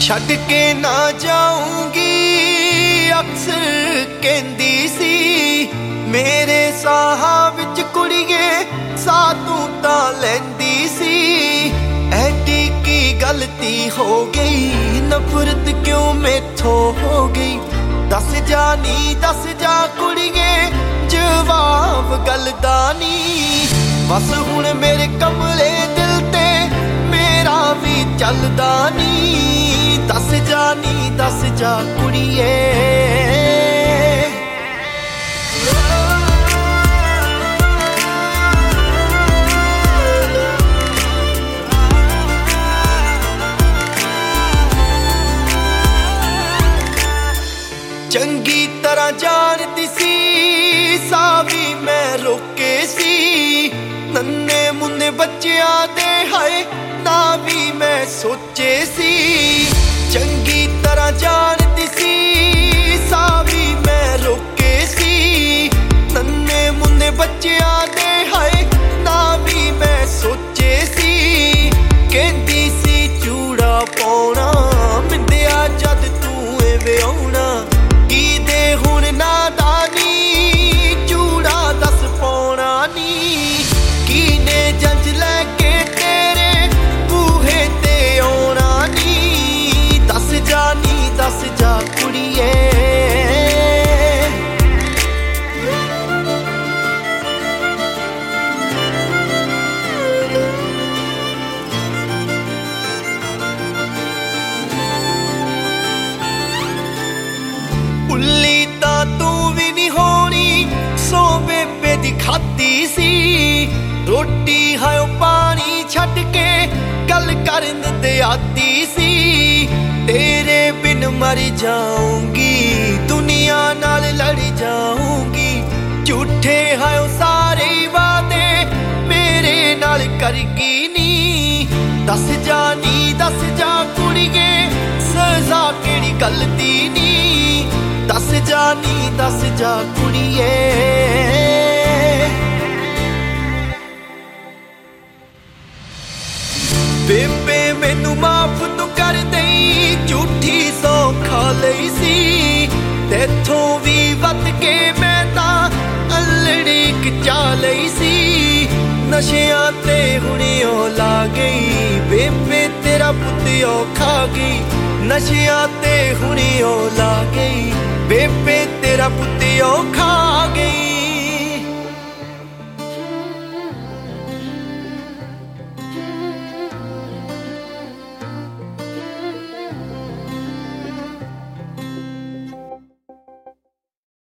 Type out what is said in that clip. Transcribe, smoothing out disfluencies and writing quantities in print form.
छड्ड के ना जाऊंगी अक्सर कहंदी सी मेरे साहां विच कुड़िए सा तू तां लैंदी सी। ऐडी की गलती हो गई नफरत क्यों मैथों हो गई दस जा नी दस जा कुड़िए जवाब गलदा नी। बस हुण मेरे कमले दिल ते मेरा भी चलदा नी दस जा कुड़िए। चंगी तरह जानती सी सा भी मैं रोके सी नन्ने मुन्ने बच्चियां दे हाय ना भी मैं सोचे सी। चंगी तरह जानती सी सा भी मैं रोके सी नन्ने मुन्ने बच्चियां दे हाय ना भी मैं सोचे सी। कहंदी सी चूड़ा पाउणा मिंदिया जद तू एवे आउणा की दे हुण नादानी चूड़ा दस पाउणा नी। की ने जंज लैके तेरे बूहे ते आउणा नी दस जा कुड़िए। भुल्ली तां तू भी नहीं होनी सो बेबे दी खाती सी रोटी हायो पानी छड्ड के गल करन दे आती सी। तेरे बिन मर जाऊंगी दुनिया नाल लड़ जाऊंगी झूठे हायो सारे वादे मेरे नाल करगी नी। दस जा कुड़िए सजा केड़ी गलती नी दस जा कुड़िए। बेबे मैनू माफ तू कर दई झूठी सौ खा लई सी तेथों भी वध के मैं तां अलड़ी खचा लई सी। नशियां ते हुणे ओ ला गई बेबे तेरा पुत औखा गई नशियां ते हुणे ओ ला गई बेबे तेरा पुत औखा